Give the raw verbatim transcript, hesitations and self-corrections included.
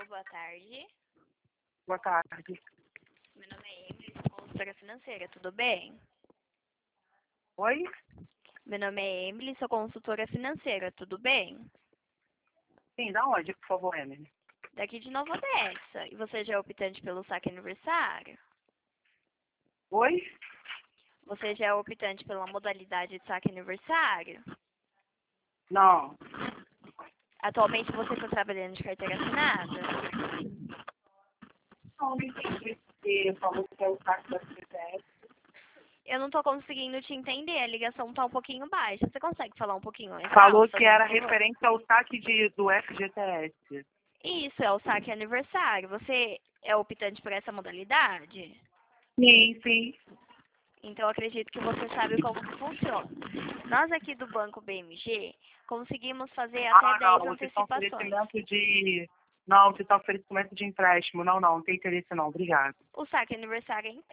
Alô, boa tarde. Boa tarde. Meu nome é Emily, sou consultora financeira, tudo bem? Oi? Meu nome é Emily, sou consultora financeira, tudo bem? Sim, da onde, por favor, Emily? Daqui de Nova Odessa. E você já é optante pelo saque aniversário? Oi? Você já é optante pela modalidade de saque aniversário? Não. Atualmente você está trabalhando de carteira assinada? Não, não entendi. Você falou que é o saco da C P S. Eu não estou conseguindo te entender, a ligação está um pouquinho baixa. Você consegue falar um pouquinho mais Falou alto, que fazendo era favor? referente ao saque de, do F G T S. Isso, é o saque aniversário. Você é optante por essa modalidade? Sim, sim. Então, eu acredito que você sabe como que funciona. Nós aqui do Banco B M G conseguimos fazer até Ah, dez não. Vocês estão antecipações. oferecimento de... Não, vocês estão oferecimento de empréstimo. Não, não. Não tem interesse, não. Obrigado. O saque aniversário